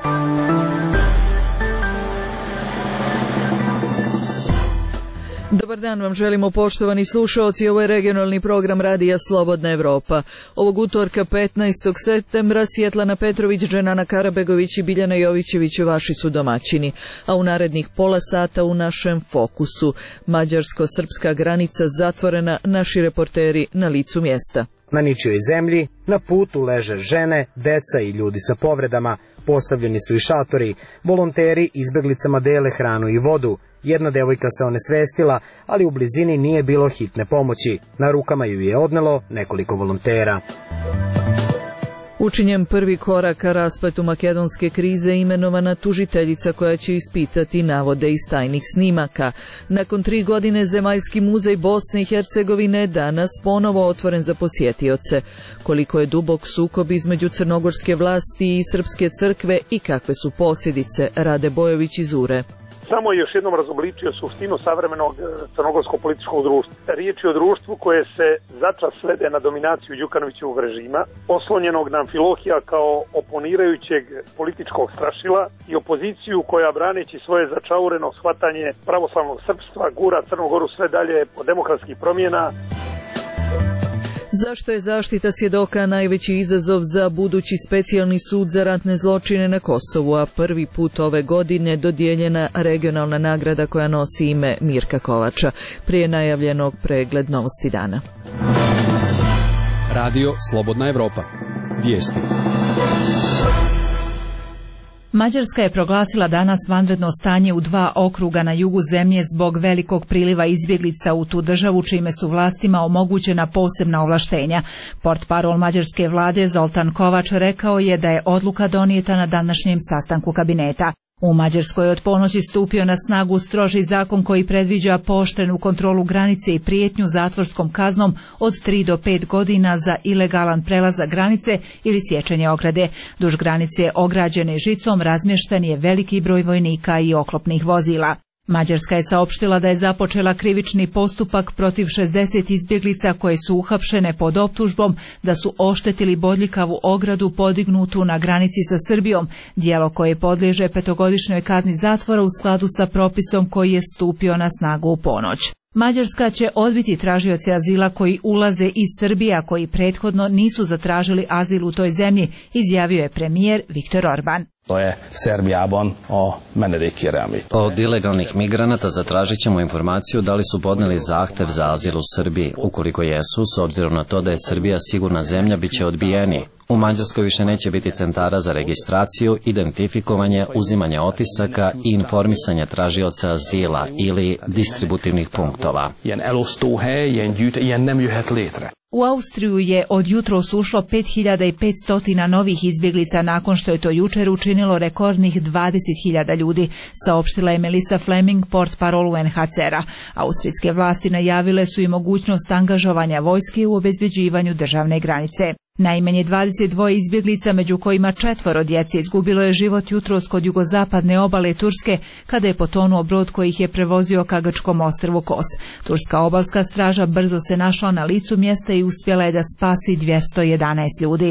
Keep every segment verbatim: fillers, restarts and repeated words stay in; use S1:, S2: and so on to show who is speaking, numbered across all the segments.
S1: Dobar dan vam želimo, poštovani slušaoci, ovo je regionalni program Radija Slobodna Evropa. Ovog utorka petnaestog septembra Svjetlana Petrović, Dženana Karabegović i Biljana Jovićević vaši su domaćini, a u narednih pola sata u našem fokusu mađarsko-srpska granica zatvorena, naši reporteri na licu mjesta.
S2: Na ničijoj zemlji, na putu leže žene, deca i ljudi sa povredama, postavljeni su i šatori, volonteri izbeglicama dele hranu i vodu. Jedna devojka se onesvestila, ali u blizini nije bilo hitne pomoći. Na rukama ju je odnelo nekoliko volontera.
S1: Učinjen prvi korak ka raspletu makedonske krize, imenovana tužiteljica koja će ispitati navode iz tajnih snimaka. Nakon tri godine Zemaljski muzej Bosne i Hercegovine danas ponovo otvoren za posjetioce. Koliko je dubok sukob između crnogorske vlasti i srpske crkve i kakve su posljedice, Rade Bojović iz Ure.
S3: Samo je još jednom razobličio suštinu savremenog crnogorskog političkog društva. Riječ je o društvu koje se zatras svede na dominaciju Đukanovićevog režima, oslonjenog na Amfilohija kao oponirajućeg političkog strašila i opoziciju koja, braneći svoje začaureno shvatanje pravoslavnog srpstva, gura Crnogoru sve dalje po demokratskih promjena.
S1: Zašto je zaštita svjedoka najveći izazov za budući specijalni sud za ratne zločine na Kosovu, a prvi put ove godine dodijeljena regionalna nagrada koja nosi ime Mirka Kovača, prije najavljenog pregled novosti dana.
S4: Radio Slobodna Evropa. Vijesti.
S5: Mađarska je proglasila danas vanredno stanje u dva okruga na jugu zemlje zbog velikog priliva izbjeglica u tu državu, čime su vlastima omogućena posebna ovlaštenja. Portparol mađarske vlade Zoltan Kovač rekao je da je odluka donijeta na današnjem sastanku kabineta. U Mađarskoj je od ponoći stupio na snagu stroži zakon koji predviđa pooštrenu kontrolu granice i prijetnju zatvorskom kaznom od tri do pet godina za ilegalan prelazak granice ili sječenje ograde. Duž granice ograđene žicom razmješten je veliki broj vojnika i oklopnih vozila. Mađarska je saopštila da je započela krivični postupak protiv šezdeset izbjeglica koje su uhapšene pod optužbom da su oštetili bodljikavu ogradu podignutu na granici sa Srbijom, djelo koje podliježe petogodišnjoj kazni zatvora u skladu sa propisom koji je stupio na snagu u ponoć. Mađarska će odbiti tražioce azila koji ulaze iz Srbije, a koji prethodno nisu zatražili azil u toj zemlji, izjavio je premijer Viktor Orban.
S6: To je Serbijabon o menedikirami.
S7: Od ilegalnih migranata zatražit ćemo informaciju da li su podneli zahtev za azil u Srbiji. Ukoliko jesu, s obzirom na to da je Srbija sigurna zemlja, bit će odbijeni. U Mađarskoj više neće biti centara za registraciju, identifikovanje, uzimanje otisaka i informisanje tražioca azila ili distributivnih punktova.
S5: U Austriju je od jutros ušlo pet hiljada petsto novih izbjeglica nakon što je to jučer učinilo rekordnih dvadeset hiljada ljudi, saopštila je Melissa Fleming, portparol U N H C R-a. Austrijske vlasti najavile su i mogućnost angažovanja vojske u obezbeđivanju državne granice. Najmanje dvadeset dva izbjeglica, među kojima četvoro djece, izgubilo je život jutros kod jugozapadne obale Turske kada je potonuo brod koji ih je prevozio ka grčkom ostrvu Kos. Turska obalska straža brzo se našla na licu mjesta i uspjela je da spasi dvjesto jedanaest ljudi.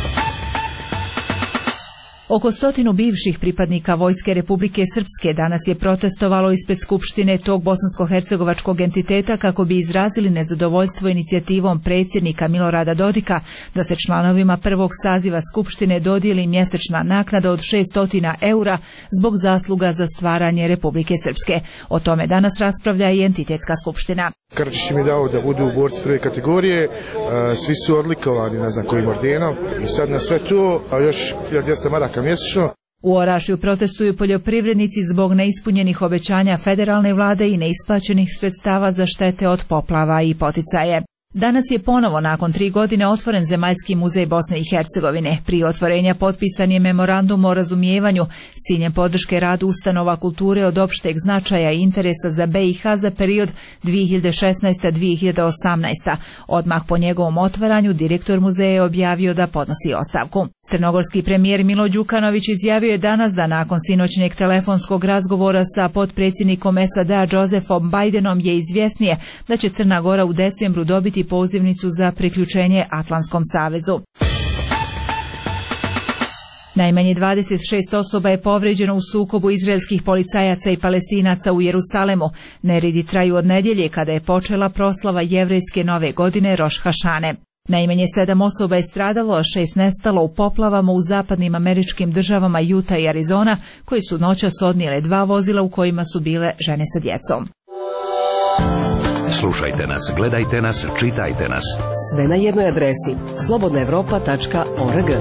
S5: Oko stotinu bivših pripadnika Vojske Republike Srpske danas je protestovalo ispred Skupštine tog bosansko-hercegovačkog entiteta kako bi izrazili nezadovoljstvo inicijativom predsjednika Milorada Dodika da se članovima prvog saziva Skupštine dodijeli mjesečna naknada od šesto eura zbog zasluga za stvaranje Republike Srpske. O tome danas raspravlja i entitetska skupština.
S8: Karadžić im je dao da budu borci prve kategorije, svi su odlikovani ne znam kojim ordenom i sad na sve to, a još hiljadu dvjesto maraka mjesečno.
S5: U Orašju protestuju poljoprivrednici zbog neispunjenih obećanja federalne vlade i neisplaćenih sredstava za štete od poplava i poticaje. Danas je ponovo nakon tri godine otvoren Zemaljski muzej Bosne i Hercegovine. Prije otvorenja potpisan je memorandum o razumijevanju s ciljem podrške radu ustanova kulture od opšteg značaja i interesa za B i H za period dvije hiljade šesnaeste do dvije hiljade osamnaeste. Odmah po njegovom otvaranju direktor muzeja je objavio da podnosi ostavku. Crnogorski premijer Milo Đukanović izjavio je danas da nakon sinoćnjeg telefonskog razgovora sa potpredsjednikom S A D-a Josefom Bidenom je izvjesnije da će Crna Gora u decembru dobiti pozivnicu za priključenje Atlantskom savezu. Najmanje dvadeset šest osoba je povređeno u sukobu izraelskih policajaca i Palestinaca u Jerusalemu. Neredi traju od nedjelje kada je počela proslava jevrejske nove godine Roš Hašane. Najmanje sedam osoba je stradalo, a šest nestalo u poplavama u zapadnim američkim državama Juta i Arizona, koji su noćas odnijele dva vozila u kojima su bile žene sa djecom.
S9: Slušajte nas, gledajte nas, čitajte nas.
S10: Sve na jednoj adresi slobodna evropa tačka org.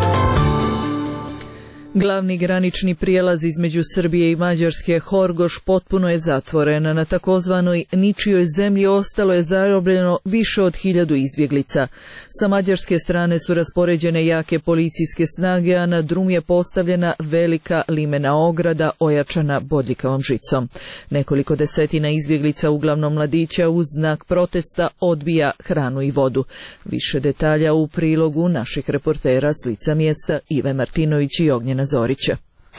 S1: Glavni granični prijelaz između Srbije i Mađarske, Horgoš, potpuno je zatvoren. Na takozvanoj ničijoj zemlji ostalo je zarobljeno više od hiljadu izbjeglica. Sa mađarske strane su raspoređene jake policijske snage, a na drum je postavljena velika limena ograda ojačana bodljikavom žicom. Nekoliko desetina izbjeglica, uglavnom mladića, uz znak protesta odbija hranu i vodu. Više detalja u prilogu naših reportera s lica mjesta Ive Martinović i Ognjena Zorića.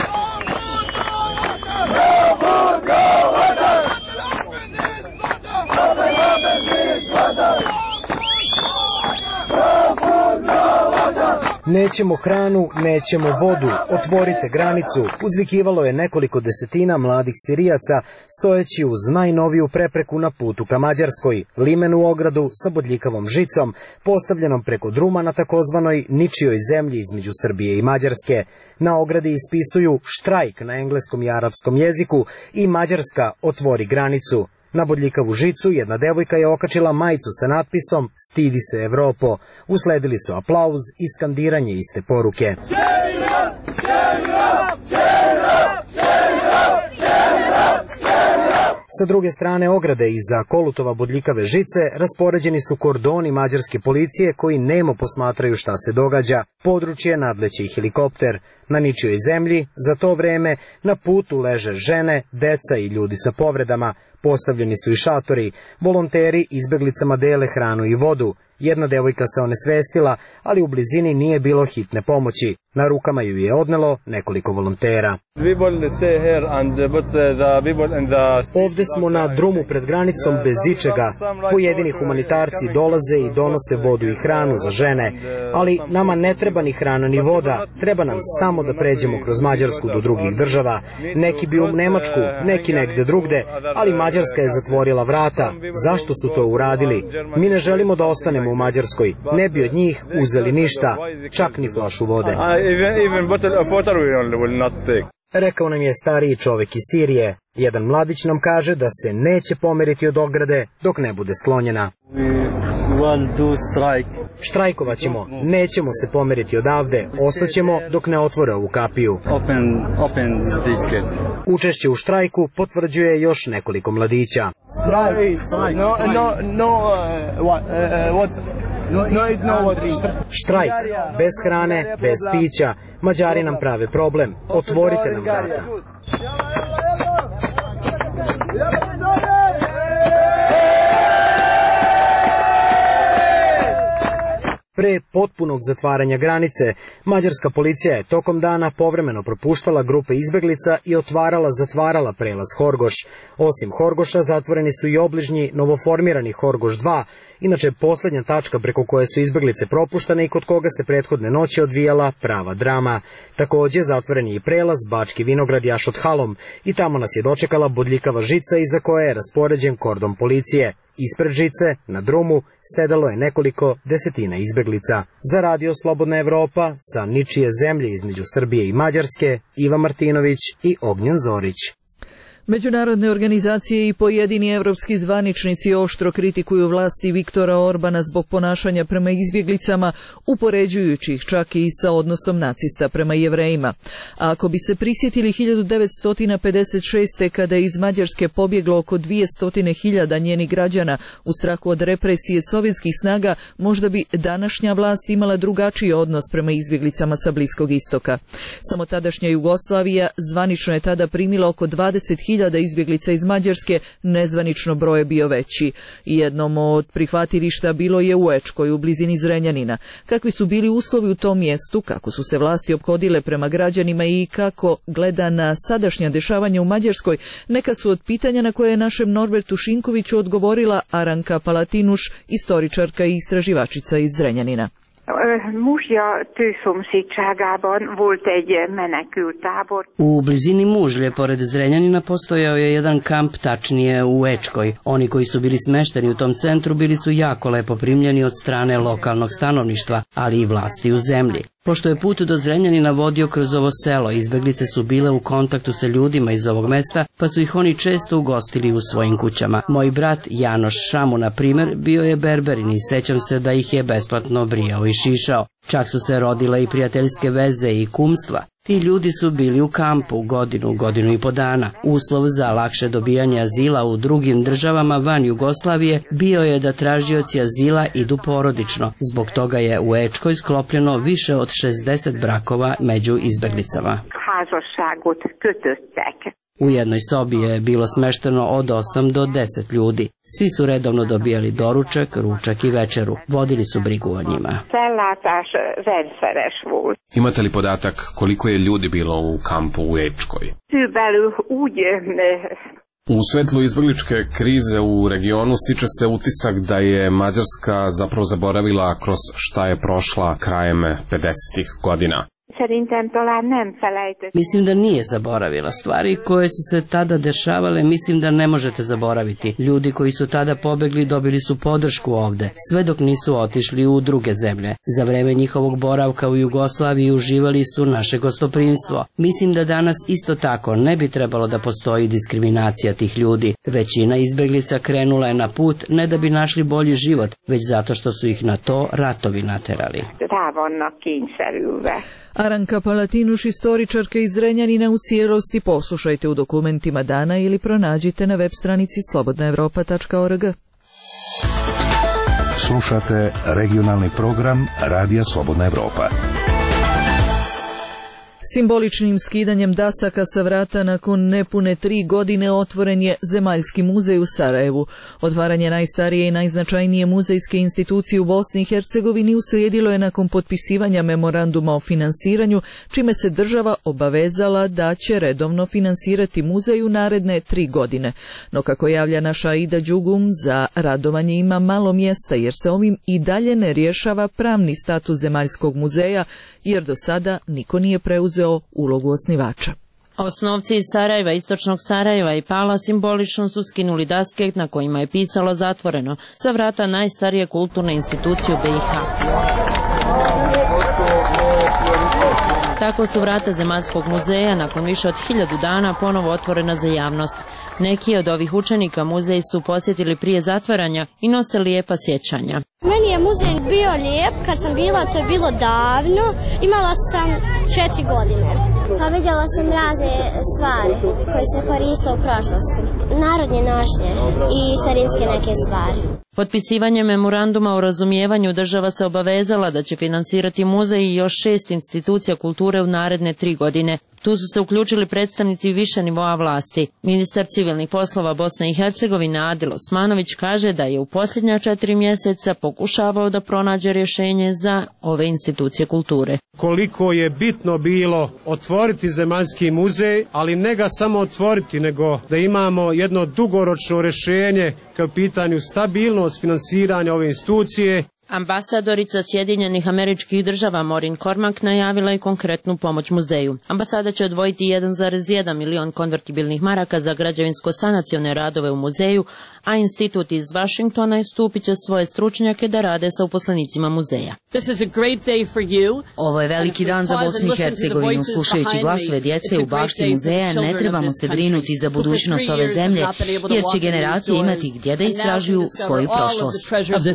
S2: Nećemo hranu, nećemo vodu, otvorite granicu, uzvikivalo je nekoliko desetina mladih Sirijaca stojeći uz najnoviju prepreku na putu ka Mađarskoj, limenu ogradu sa bodljikavom žicom, postavljenom preko druma na takozvanoj ničijoj zemlji između Srbije i Mađarske. Na ogradi ispisuju štrajk na engleskom i arapskom jeziku i Mađarska otvori granicu. Na bodljikavu žicu jedna devojka je okačila majicu sa natpisom "Stidi se Evropo". Usledili su aplauz i skandiranje iste poruke. Sa druge strane ograde iza kolutova bodljikave žice raspoređeni su kordoni mađarske policije koji nemo posmatraju šta se događa. Područje nadleće i helikopter. Na ničijoj zemlji za to vreme na putu leže žene, deca i ljudi sa povredama. Postavljeni su i šatori. Volonteri izbeglicama dele hranu i vodu. Jedna devojka se onesvestila, ali u blizini nije bilo hitne pomoći. Na rukama ju je odnelo nekoliko volontera. Ovde smo na drumu pred granicom bez ičega. Pojedini humanitarci dolaze i donose vodu i hranu za žene, ali nama ne treba ni hrana ni voda, treba nam samo da pređemo kroz Mađarsku do drugih država. Neki bi u Nemačku, neki negde drugde, ali Mađarska je zatvorila vrata. Zašto su to uradili? Mi ne želimo da ostanemo u Mađarskoj, ne bi od njih uzeli ništa, čak ni flašu vode. Rekao nam je stariji čovek iz Sirije. Jedan mladić nam kaže da se neće pomeriti od ograde dok ne bude sklonjena. Štrajkovat ćemo, nećemo se pomeriti odavde, ostaćemo dok ne otvore ovu kapiju. Učešće u štrajku potvrđuje još nekoliko mladića. Štrajk, bez hrane, bez pića. Mađari nam prave problem, otvorite nam vrata. Pre potpunog zatvaranja granice, mađarska policija je tokom dana povremeno propuštala grupe izbeglica i otvarala, zatvarala prelaz Horgoš. Osim Horgoša, zatvoreni su i obližnji novoformirani Horgoš dva, inače posljednja tačka preko koje su izbeglice propuštane i kod koga se prethodne noći odvijala prava drama. Takođe, zatvoren je i prelaz Bački Vinograd Jašot Halom i tamo nas je dočekala bodljikava žica iza koje je raspoređen kordon policije. Ispred žice, na drumu, sedalo je nekoliko desetina izbeglica. Za radio Slobodna Evropa, sa ničije zemlje između Srbije i Mađarske, Iva Martinović i Ognjen Zorić.
S1: Međunarodne organizacije i pojedini evropski zvaničnici oštro kritikuju vlasti Viktora Orbana zbog ponašanja prema izbjeglicama, upoređujući ih čak i sa odnosom nacista prema Jevrejima. A ako bi se prisjetili hiljadu devetsto pedeset šeste. kada je iz Mađarske pobjeglo oko dvjesto hiljada njenih građana u strahu od represije sovjetskih snaga, možda bi današnja vlast imala drugačiji odnos prema izbjeglicama sa Bliskog istoka. Samo tadašnja Jugoslavija zvanično je tada primila oko dvadeset hiljada izbjeglica iz Mađarske, nezvanično broj je bio veći. Jednom od prihvatilišta bilo je u Ečkoj, u blizini Zrenjanina. Kakvi su bili uslovi u tom mjestu, kako su se vlasti ophodile prema građanima i kako gleda na sadašnja dešavanja u Mađarskoj, neka su od pitanja na koje je našem Norbertu Šinkoviću odgovorila Aranka Palatinuš, istoričarka i istraživačica iz Zrenjanina.
S11: Muzsja tőszomszédságában volt egy menekültábor.
S12: U blizini Mužlje, pored Zrenjanina, postojao je jedan kamp, tačnije u Ečkoj. Oni koji su bili smešteni u tom centru bili su jako lepo primljeni od strane lokalnog stanovništva, ali i vlasti u zemlji. Pošto je put do Zrenjanina vodio kroz ovo selo, izbeglice su bile u kontaktu sa ljudima iz ovog mesta, pa su ih oni često ugostili u svojim kućama. Moj brat Janoš Šamu, na primjer, bio je berberin i sećam se da ih je besplatno brijao i šišao. Čak su se rodile i prijateljske veze i kumstva. Ti ljudi su bili u kampu godinu, godinu i po dana. Uslov za lakše dobijanje azila u drugim državama van Jugoslavije bio je da tražioci azila idu porodično. Zbog toga je u Ečkoj sklopljeno više od šezdeset brakova među izbeglicama.
S11: Házasságot kötöttek.
S12: U jednoj sobi je bilo smešteno od osam do deset ljudi. Svi su redovno dobijali doručak, ručak i večeru. Vodili su brigu o njima.
S11: Ellátás rendszeres volt.
S13: Imate li podatak koliko je ljudi bilo u kampu u Ečkoj?
S11: Körülbelül úgy
S13: U svetlu izbegličke krize u regionu stiče se utisak da je Mađarska zapravo zaboravila kroz šta je prošla krajem pedesetih godina.
S11: Szerintem talán nem felejtett.
S12: Mislim da nije zaboravila. Stvari koje su se tada dešavale, mislim da ne možete zaboraviti. Ljudi koji su tada pobegli dobili su podršku ovde, sve dok nisu otišli u druge zemlje. Za vreme njihovog boravka u Jugoslaviji uživali su naše gostoprimstvo. Mislim da danas isto tako ne bi trebalo da postoji diskriminacija tih ljudi. Većina izbeglica krenula je na put ne da bi našli bolji život, već zato što su ih na to ratovi naterali.
S11: Rá vannak kényszerülve.
S1: Aranka Palatinuš, istoričarka iz Zrenjanina, u cijelosti poslušajte u dokumentima dana ili pronađite na web stranici slobodna evropa tačka org.
S9: Slušate regionalni program Radija Slobodna Evropa.
S1: Simboličnim skidanjem dasaka sa vrata nakon nepune tri godine otvoren je Zemaljski muzej u Sarajevu. Otvaranje najstarije i najznačajnije muzejske institucije u Bosni i Hercegovini uslijedilo je nakon potpisivanja memoranduma o finansiranju, čime se država obavezala da će redovno finansirati muzej u naredne tri godine. No kako javlja naša Aida Đugum, za radovanje ima malo mjesta jer se ovim i dalje ne rješava pravni status Zemaljskog muzeja, jer do sada niko nije preuzeo ulogu osnivača.
S14: Osnovci iz Sarajeva, istočnog Sarajeva i Pala simbolično su skinuli daske na kojima je pisalo zatvoreno sa vrata najstarije kulturne institucije u B i H. Tako su vrata Zemaljskog muzeja nakon više od hiljadu dana ponovo otvorena za javnost. Neki od ovih učenika muzej su posjetili prije zatvaranja i nose lijepa sjećanja.
S15: Meni je muzej bio lijep, kad sam bila, to je bilo davno, imala sam četiri godine.
S16: Pa vidjela sam razne stvari koje se koriste u prošlosti, narodnje nošnje i starinske neke stvari.
S14: Potpisivanje memoranduma o razumijevanju država se obavezala da će finansirati muzej i još šest institucija kulture u naredne tri godine. Tu su se uključili predstavnici više nivoa vlasti. Ministar civilnih poslova Bosne i Hercegovine Adil Osmanović kaže da je u posljednja četiri mjeseca pokušavao da pronađe rješenje za ove institucije kulture.
S17: Koliko je bitno bilo otvoriti Zemaljski muzej, ali ne ga samo otvoriti, nego da imamo jedno dugoročno rješenje kao pitanju stabilnost finansiranja ove institucije.
S14: Ambasadorica Sjedinjenih Američkih Država Maureen Cormack najavila je konkretnu pomoć muzeju. Ambasada će odvojiti jedan zarez jedan milion konvertibilnih maraka za građevinsko-sanacione radove u muzeju, a institut iz Vašingtona istupit će svoje stručnjake da rade sa uposlenicima muzeja.
S18: Ovo je veliki dan za Bosnu i Hercegovinu. Slušajući glasove djece u bašti muzeja, ne trebamo se brinuti za budućnost ove zemlje, jer će generacije imati gdje da istražuju svoju prošlost.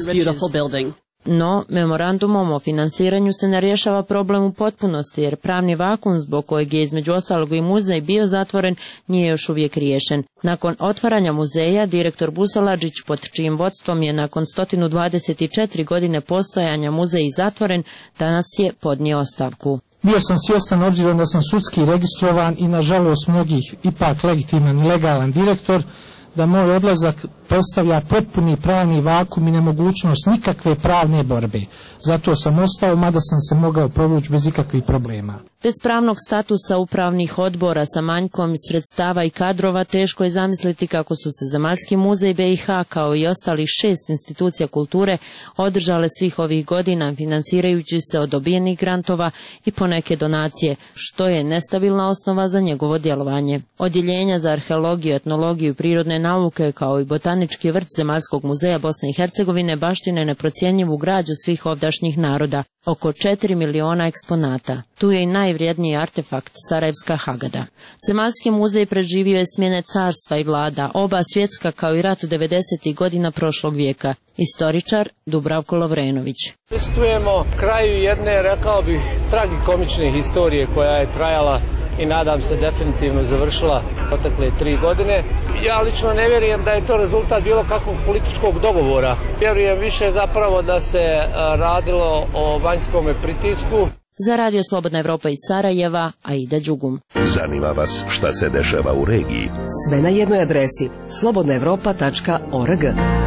S14: No, memorandumom o finansiranju se ne rješava problem u potpunosti, jer pravni vakum zbog kojeg je između ostalog i muzej bio zatvoren nije još uvijek riješen. Nakon otvaranja muzeja, direktor Busaladžić, pod čijim vodstvom je nakon sto dvadeset četiri godine postojanja muzej zatvoren, danas je podnio ostavku.
S19: Bio sam svjestan, obzirom da sam sudski registrovan i nažalost mnogih ipak legitiman i legalan direktor, da moj odlazak predstavlja potpuni pravni vakum i nemogućnost nikakve pravne borbe. Zato sam ostao, mada sam se mogao provući bez ikakvih problema.
S14: Bez pravnog statusa upravnih odbora sa manjkom sredstava i kadrova teško je zamisliti kako su se Zemaljski muzej B i H kao i ostalih šest institucija kulture održale svih ovih godina finansirajući se od dobijenih grantova i poneke donacije, što je nestabilna osnova za njegovo djelovanje. Odjeljenja za arheologiju, etnologiju i prirodne nauke kao i botanički vrt Zemaljskog muzeja Bosne i Hercegovine baštine neprocjenjivu građu svih ovdašnjih naroda, oko četiri miliona eksponata. Tu je i najvrijedniji artefakt Sarajevska Hagada. Zemaljski muzej preživio je smjene carstva i vlada, oba svjetska kao i rat devedesetih godina prošlog vijeka. Istoričar Dubravko Lovrenović.
S20: Pristujemo kraju jedne, rekao bih, tragikomične historije koja je trajala i nadam se definitivno završila protekle tri godine. Ja lično ne vjerujem da je to rezultat bilo kakvog političkog dogovora. Vjerujem više zapravo da se radilo o vanjskom pritisku.
S14: Za Radio Slobodna Evropa iz Sarajeva, Aida Đugum.
S9: Zanima vas šta se dešava u regiji?
S10: Sve na jednoj adresi slobodna evropa tačka org.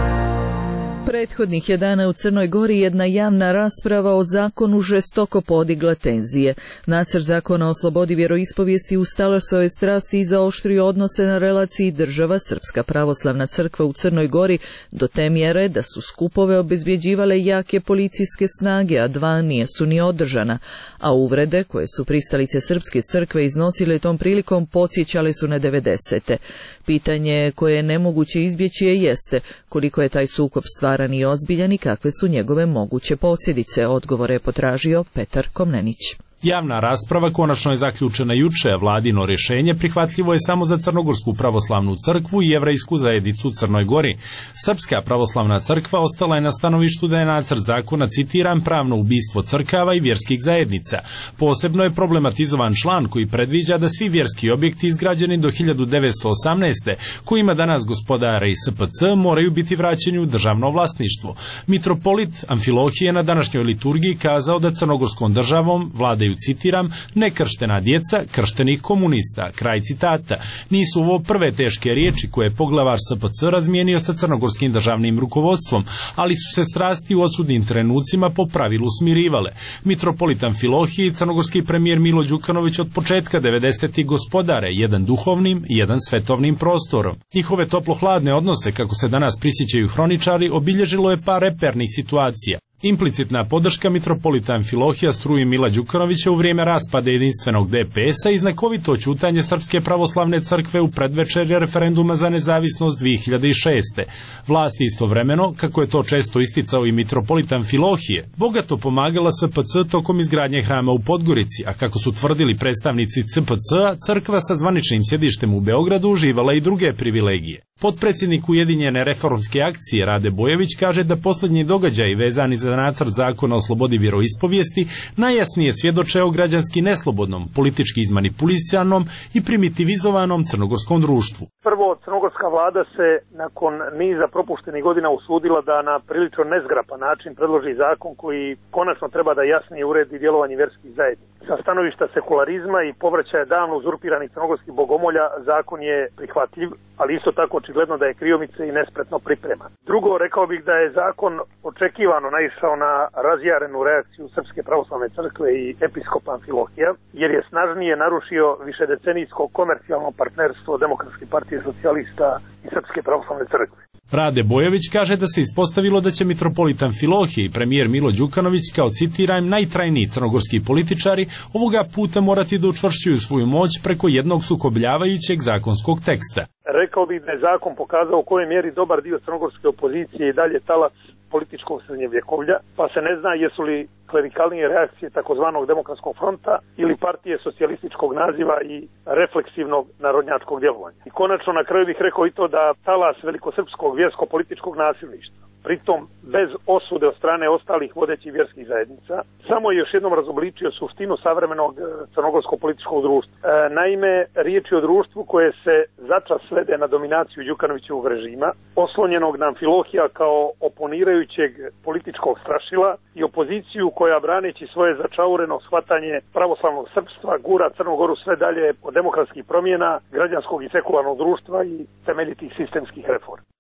S1: Prethodnih je dana u Crnoj Gori jedna javna rasprava o zakonu žestoko podigla tenzije. Nacrt zakona o slobodi vjeroispovijesti ustalasao je strasti i zaoštrio odnose na relaciji država Srpska pravoslavna crkva u Crnoj Gori do te mjere da su skupove obezbjeđivale jake policijske snage, a dva nijesu ni održana. A uvrede koje su pristalice Srpske crkve iznosile tom prilikom podsjećale su na devedesete. Pitanje koje je nemoguće izbjeći je jeste koliko je taj sukob stvaran i ozbiljan i kakve su njegove moguće posljedice, odgovore je potražio Petar Komnenić.
S21: Javna rasprava konačno je zaključena juče, a vladino rješenje prihvatljivo je samo za Crnogorsku pravoslavnu crkvu i jevrejsku zajednicu u Crnoj Gori. Srpska pravoslavna crkva ostala je na stanovištu da je nacrt zakona, citiram, pravno ubistvo crkava i vjerskih zajednica. Posebno je problematizovan član koji predviđa da svi vjerski objekti izgrađeni do hiljadu devetsto osamnaeste. kojima danas gospodare i S P C moraju biti vraćeni u državno vlasništvo. Mitropolit Amfilohije na današnjoj liturgiji kazao da crnogorskom državom vladaju, citiram, nekrštena djeca krštenih komunista, kraj citata. Nisu ovo prve teške riječi koje je poglavar S P C razmijenio sa crnogorskim državnim rukovodstvom, ali su se strasti u odsudnim trenucima po pravilu smirivale. Mitropolit Amfilohije i crnogorski premijer Milo Đukanović od početka devedesetih gospodare, jedan duhovnim i jedan svetovnim prostorom. Njihove toplo-hladne odnose, kako se danas prisjećaju hroničari, obilježilo je par repernih situacija. Implicitna podrška mitropolita Amfilohija struji Mila Đukanovića u vrijeme raspada jedinstvenog D P S-a i znakovito ćutanje Srpske pravoslavne crkve u predvečerje referenduma za nezavisnost dvije hiljade šeste. Vlasti istovremeno, kako je to često isticao i mitropolit Amfilohije, bogato pomagala S P C tokom izgradnje hrama u Podgorici, a kako su tvrdili predstavnici C P C-a, crkva sa zvaničnim sjedištem u Beogradu uživala i druge privilegije. Potpredsjednik Ujedinjene reformske akcije Rade Bojević kaže da posljednji događaji vezani za nacrt zakona o slobodi vjeroispovijesti najjasnije svjedoče o građanski neslobodnom, politički izmanipulisanom i primitivizovanom crnogorskom društvu.
S3: Prvo, crnogorska vlada se nakon niza propuštenih godina usudila da na prilično nezgrapan način predloži zakon koji konačno treba da jasnije uredi djelovanje vjerskih zajednica. Sa stanovišta sekularizma i povraćaja davno uzurpiranih crnogorskih bogomolja zakon je prihvatljiv, ali isto tako očigledno da je kriomice i nespretno pripreman. Drugo, rekao bih da je zakon očekivano naišao na razjarenu reakciju Srpske pravoslavne crkve i episkopa Amfilohija, jer je snažnije narušio višedecenijsko komercijalno partnerstvo Demokratske partije socijalista i Srpske pravoslavne crkve.
S21: Rade Bojević kaže da se ispostavilo da će mitropolit Amfilohije i premijer Milo Đukanović kao, citiram, najtrajniji crnogorski političari ovoga puta morati da učvršćuju svoju moć preko jednog sukobljavajućeg zakonskog teksta.
S3: Rekao bih da je zakon pokazao u kojoj mjeri dobar dio crnogorske opozicije i dalje talac političkog srednjevjekovlja, pa se ne zna jesu li klerikalnije reakcije takozvanog Demokratskog fronta ili partije socijalističkog naziva i refleksivnog narodnjačkog djelovanja. I konačno na kraju bih rekao i to da talas velikosrpskog vjersko-političkog nasilništva, pritom bez osude od strane ostalih vodećih vjerskih zajednica, samo je još jednom razobličio suštinu savremenog crnogorskog političkog društva. E, naime, riječ je o društvu koje se začas svede na dominaciju Đukanovićevog režima, oslonjenog na Amfilohija kao oponirajućeg političkog strašila i opoziciju koja, braneći svoje začaureno shvatanje pravoslavnog srpstva, gura Crnu Goru sve dalje od demokratskih promjena, građanskog i sekularnog društva i temeljitih sistemskih reformi.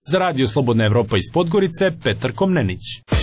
S21: Za Radio Slobodna Evropa iz Podgorice, Petar Komnenić.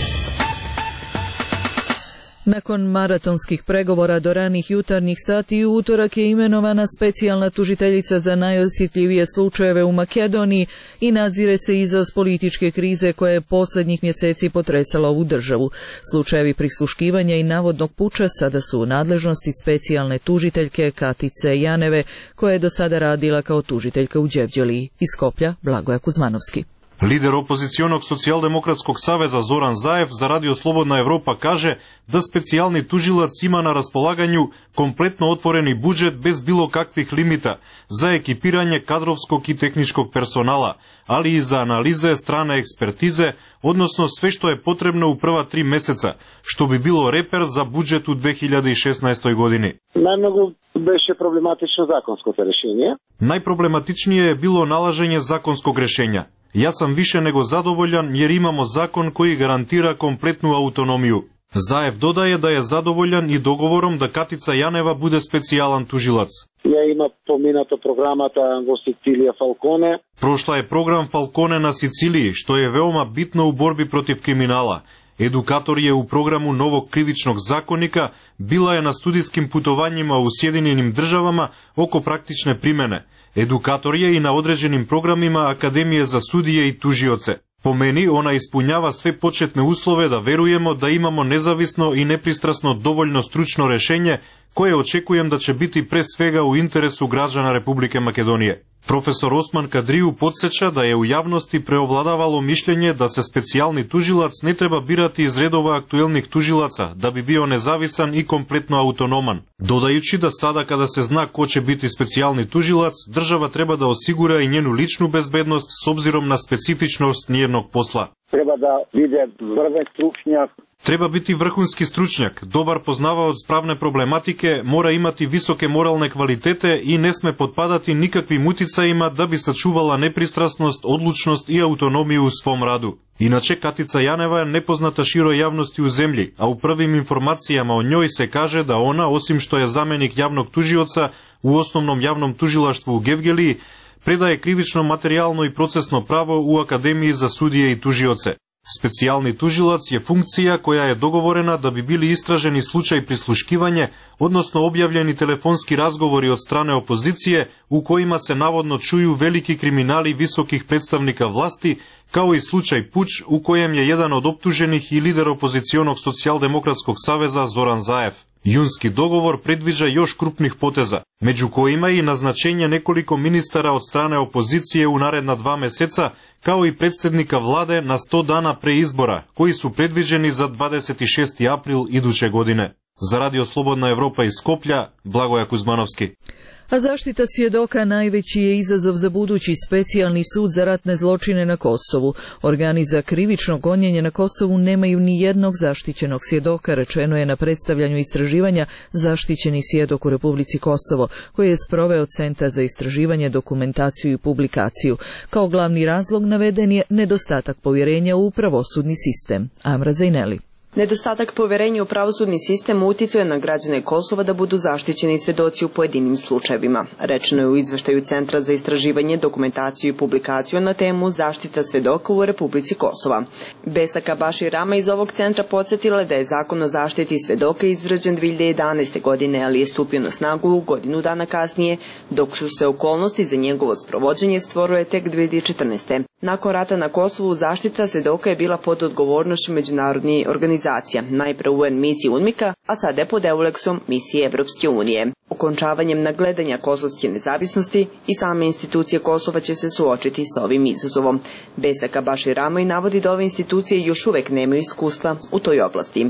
S1: Nakon maratonskih pregovora do ranih jutarnjih sati u utorak je imenovana specijalna tužiteljica za najosjetljivije slučajeve u Makedoniji i nazire se izaz političke krize koja je posljednjih mjeseci potresala ovu državu. Slučajevi prisluškivanja i navodnog puča sada su u nadležnosti specijalne tužiteljke Katice Janeve, koja je do sada radila kao tužiteljka u Đevđeliji. Iz Skoplja, Blagoja Kuzmanovski.
S4: Lider opozicionog socijaldemokratskog saveza Zoran Zaev za Radio Slobodna Evropa kaže da specijalni tužilac ima na raspolaganju kompletno otvoreni budžet bez bilo kakvih limita za ekipiranje kadrovskog i tehničkog personala, ali i za analize strane ekspertize, odnosno sve što je potrebno u prva tri meseca, što bi bilo reper za budžet u dve hiljade šesnaestoj godini.
S22: Najmnogo beše problematično zakonsko rešenje.
S4: Najproblematičnije je bilo nalaženje zakonskog rešenja. Ja sam više nego zadovoljan jer imamo zakon koji garantira kompletnu autonomiju. Zaev dodaje da je zadovoljan i dogovorom da Katica Janeva bude specijalan tužilac.
S22: Ja ima pominato programata во Сицилија Falcone.
S4: Prošla je program Falcone na Siciliji, što je veoma bitno u borbi protiv kriminala. Edukator je u programu novog krivičnog zakonika, bila je na studijskim putovanjima u Sjedinjenim državama oko praktične primene. Edukator je i na određenim programima Akademije za sudije i tužioce. Po meni ona ispunjava sve početne uslove da verujemo da imamo nezavisno i nepristrasno dovoljno stručno rešenje koje očekujem da će biti pre svega u interesu građana Republike Makedonije. Profesor Osman Kadriju podsjeća da je u javnosti preovladavalo mišljenje da se specijalni tužilac ne treba birati iz redova aktuelnih tužilaca, da bi bio nezavisan i kompletno autonoman. Dodajući da sada kada se zna ko će biti specijalni tužilac, država treba da osigura i njenu ličnu bezbednost s obzirom na specifičnost njenog posla.
S22: Treba da vide vrven stručnjak.
S4: Treba biti vrhunski stručnjak, dobar poznavaoc pravne problematike, mora imati visoke moralne kvalitete i ne sme potpadati nikakvim uticajima da bi sačuvala nepristrasnost, odlučnost i autonomiju u svom radu. Inače, Katica Janeva je nepoznata široj javnosti u zemlji, a u prvim informacijama o njoj se kaže da ona, osim što je zamenik javnog tužioca u osnovnom javnom tužilaštvu u Gevgeliji, predaje krivično, materijalno i procesno pravo u Akademiji za sudije i tužioce. Specijalni tužilac je funkcija koja je dogovorena da bi bili istraženi slučaj prisluškivanje, odnosno objavljeni telefonski razgovori od strane opozicije u kojima se navodno čuju veliki kriminali visokih predstavnika vlasti, kao i slučaj puč u kojem je jedan od optuženih i lider opozicionog socijaldemokratskog saveza Zoran Zaev. Junski dogovor predviđa još krupnih poteza, među kojima i naznačenje nekoliko ministara od strane opozicije u naredna dva meseca, kao i predsjednika vlade na sto dana pre izbora, koji su predviđeni za dvadeset šesti april iduće godine. Za Radio Slobodna Evropa iz Skoplja, Blagoja Kuzmanovski.
S1: A zaštita svjedoka najveći je izazov za budući specijalni sud za ratne zločine na Kosovu. Organi za krivično gonjenje na Kosovu nemaju ni jednog zaštićenog svjedoka, rečeno je na predstavljanju istraživanja Zaštićeni svjedok u Republici Kosovo, koji je sproveo Centar za istraživanje, dokumentaciju i publikaciju. Kao glavni razlog naveden je nedostatak povjerenja u pravosudni sistem. Amra Zajneli.
S23: Nedostatak povjerenja u pravosudni sistem uticao je na građane Kosova da budu zaštićeni svjedoci u pojedinim slučajevima. Rečeno je u izveštaju Centra za istraživanje, dokumentaciju i publikaciju na temu Zaštita svjedoka u Republici Kosova. Besaka Baši Rama iz ovog centra podsjetila da je Zakon o zaštiti svjedoka izrađen dve hiljade jedanaeste. godine, ali je stupio na snagu godinu dana kasnije, dok su se okolnosti za njegovo sprovođenje stvorile tek dve hiljade četrnaeste. Nakon rata na Kosovu zaštita svjedoka je bila pod odgovornošću međunarodnih organizacija, najpre U N misije UNMIK-a, a sada je pod Euleksom misije Evropske unije. Okončavanjem nagledanja kosovske nezavisnosti i same institucije Kosova će se suočiti s ovim izazovom. Besaka Baši Ramoj navodi da ove institucije još uvek nemaju iskustva u toj oblasti.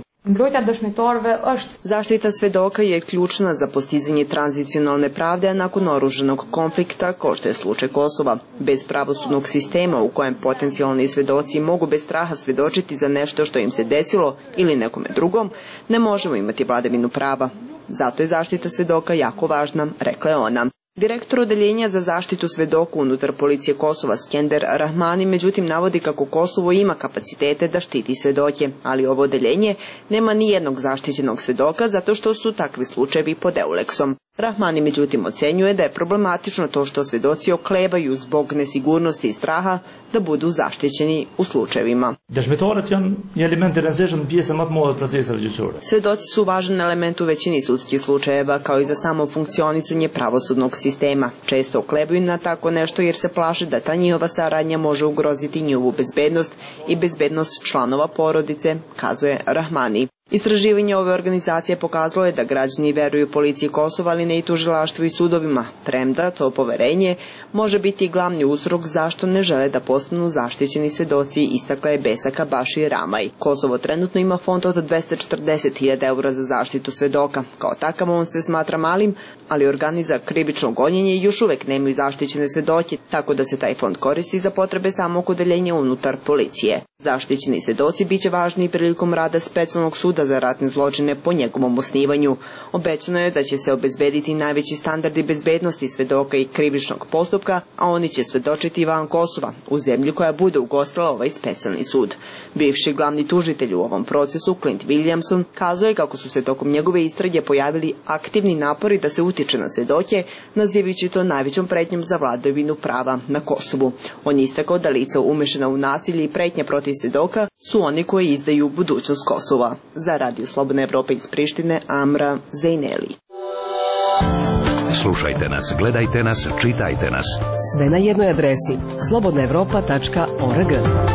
S23: Zaštita svedoka je ključna za postizanje tranzicionalne pravde nakon oružanog konflikta, kao što je slučaj Kosova. Bez pravosudnog sistema u kojem potencijalni svedoci mogu bez straha svedočiti za nešto što im se desilo ili nekome drugom, ne možemo imati vladavinu prava. Zato je zaštita svedoka jako važna, rekla je ona. Direktor odeljenja za zaštitu svedoka unutar policije Kosova Skender Rahmani međutim navodi kako Kosovo ima kapacitete da štiti svedoke, ali ovo odeljenje nema ni jednog zaštićenog svedoka zato što su takvi slučajevi pod Euleksom. Rahmani međutim ocenjuje da je problematično to što svedoci oklevaju zbog nesigurnosti i straha da budu zaštićeni u slučajevima. Svedoci su važan element u većini sudskih slučajeva, kao i za samo funkcionisanje pravosudnog sistema. Često oklevaju na tako nešto jer se plaše da ta njihova saradnja može ugroziti njihovu bezbednost i bezbednost članova porodice, kazuje Rahmani. Istraživanje ove organizacije pokazalo je da građani veruju policiji Kosova, ali ne i tužilaštvu i sudovima, premda to poverenje može biti glavni uzrok zašto ne žele da postanu zaštićeni svedoci, istakla je Besaka Baši Ramaj. Kosovo trenutno ima fond od dvesta četrdeset hiljada eura za zaštitu svedoka. Kao takav on se smatra malim, ali organi za krivično gonjenje još uvek nemaju zaštićene svedoke, tako da se taj fond koristi za potrebe samog odeljenja unutar policije. Zaštićeni svedoci biće važni prilikom rada specijalnog suda za ratne zločine po njegovom osnivanju. Obećano je da će se obezbediti najveći standardi bezbednosti svedoka i krivičnog postupka, a oni će svedočiti van Kosova, u zemlji koja bude ugostila ovaj specijalni sud. Bivši glavni tužitelj u ovom procesu, Clint Williamson, kazao je kako su se tokom njegove istrage pojavili aktivni napori da se utiče na svedoke, nazivajući to najvećom pretnjom za vladavinu prava na Kosovu. On je istakao da lica umešana u nasilje i pretnje protiv svedoka su oni koji izdaju budućnost Kosova. Za Radio Slobodna Evropa iz Prištine, Amra Zejneli.
S9: Slušajte nas, gledajte nas, čitajte nas.
S10: Sve na jednoj adresi slobodna evropa tačka org.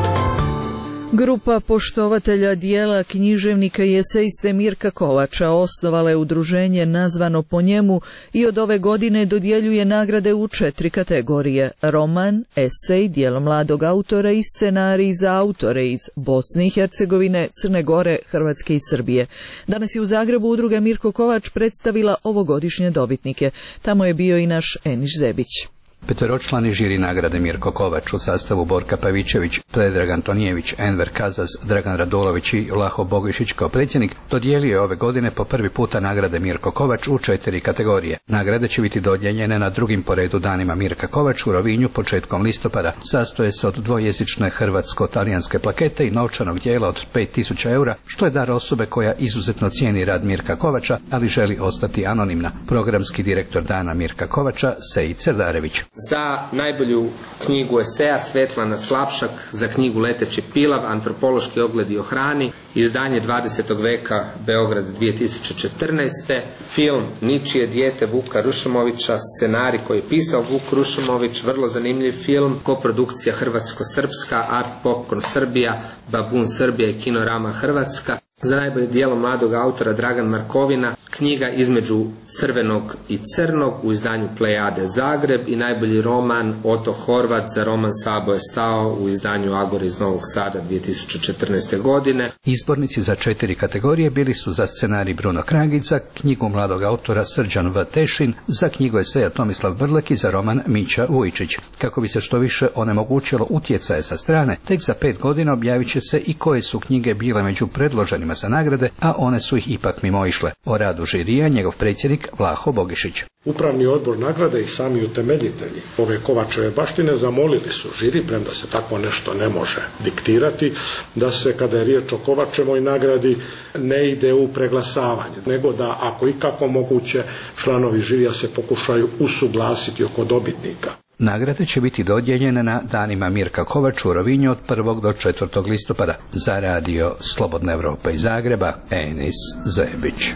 S1: Grupa poštovatelja dijela književnika i esejiste Mirka Kovača osnovala je udruženje nazvano po njemu i od ove godine dodjeljuje nagrade u četiri kategorije: roman, esej, djelo mladog autora i scenarij za autore iz Bosne i Hercegovine, Crne Gore, Hrvatske i Srbije. Danas je u Zagrebu udruga Mirko Kovač predstavila ovogodišnje dobitnike. Tamo je bio i naš Eniš Zebić.
S6: Peteročlani žiri nagrade Mirko Kovač u sastavu Borka Pavićević, Predrag Antonijević, Enver Kazaz, Dragan Radolović i Vlaho Bogišić kao predsjednik dodijelio je ove godine po prvi puta nagrade Mirko Kovač u četiri kategorije. Nagrade će biti dodijeljene na drugim po redu danima Mirka Kovač u Rovinju početkom listopada. Sastoje se od dvojezične hrvatsko-talijanske plakete i novčanog dijela od pet tisuća eura, što je dar osobe koja izuzetno cijeni rad Mirka Kovača, ali želi ostati anonimna. Programski direktor dana Mirka Kovača, Seji Cerdarević.
S7: Za najbolju knjigu eseja Svetlana Slapšak, za knjigu Leteći pilav, antropološki ogledi o hrani, izdanje dvadesetog veka, Beograd dvije tisuće četrnaeste. Film Ničije dijete Vuka Rušomovića, scenarij koji je pisao Vuk Rušomović, vrlo zanimljiv film, koprodukcija Hrvatsko-Srpska, Art Popcorn Srbija, Babun Srbija i Kinorama Hrvatska. Za najbolje djelo mladog autora Dragan Markovina, knjiga Između crvenog i crnog u izdanju Plejade Zagreb i najbolji roman Oto Horvat za roman Sabo je stao u izdanju Agor iz Novog Sada dvije tisuće četrnaeste. godine.
S6: Izbornici za četiri kategorije bili su za scenarij Bruno Kragić, za knjigu mladog autora Srđan V. Tešin, za knjigu eseja Tomislav Vrlek i za roman Mića Vujičić. Kako bi se što više onemogućilo utjecaje sa strane, tek za pet godina objavit će se i koje su knjige bile među predloženim za nagrade, a one su ih ipak mimoišle. O radu žirija njegov predsjednik Vlaho Bogišić.
S8: Upravni odbor nagrade i sami utemeljitelji ove Kovačeve baštine zamolili su žiri, premda se tako nešto ne može diktirati, da se kada je riječ o Kovačevoj nagradi ne ide u preglasavanje, nego da ako ikako moguće članovi žirija se pokušaju usuglasiti oko dobitnika.
S6: Nagrade će biti dodijeljene na danima Mirka Kovača u Rovinju od prvog do četvrtog listopada. Za radio Slobodna Evropa iz Zagreba, Enis Zebić.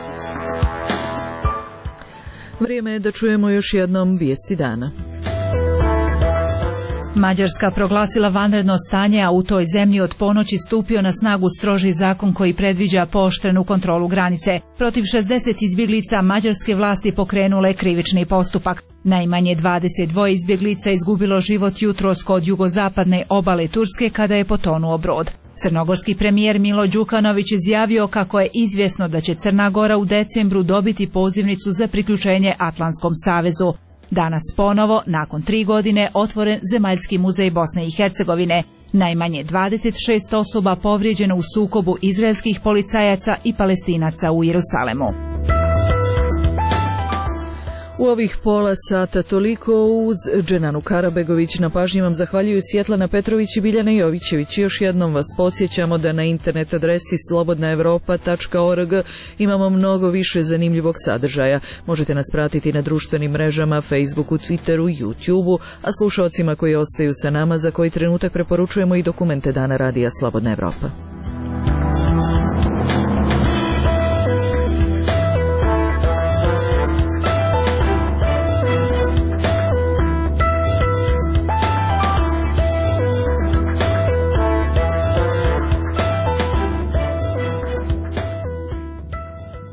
S1: Vrijeme je da čujemo još jednom vijesti dana.
S5: Mađarska proglasila vanredno stanje, a u toj zemlji od ponoći stupio na snagu stroži zakon koji predviđa pooštrenu kontrolu granice. Protiv šezdeset izbjeglica mađarske vlasti pokrenule krivični postupak. Najmanje dvadeset dva izbjeglica izgubilo život jutros kod jugozapadne obale Turske kada je potonuo brod. Crnogorski premijer Milo Đukanović izjavio kako je izvjesno da će Crna Gora u decembru dobiti pozivnicu za priključenje Atlantskom savezu. Danas ponovo, nakon tri godine, otvoren Zemaljski muzej Bosne i Hercegovine. Najmanje dvadeset šest osoba povrijeđeno u sukobu izraelskih policajaca i Palestinaca u Jerusalemu.
S1: U ovih pola sata toliko uz Dženanu Karabegović. Na pažnji vam zahvaljuju Svjetlana Petrović i Biljana Jovićević. Još jednom vas podsjećamo da na internet adresi slobodna evropa tačka org imamo mnogo više zanimljivog sadržaja. Možete nas pratiti na društvenim mrežama, Facebooku, Twitteru, YouTubeu, a slušalcima koji ostaju sa nama za koji trenutak preporučujemo i dokumente Dana radija Slobodna Evropa.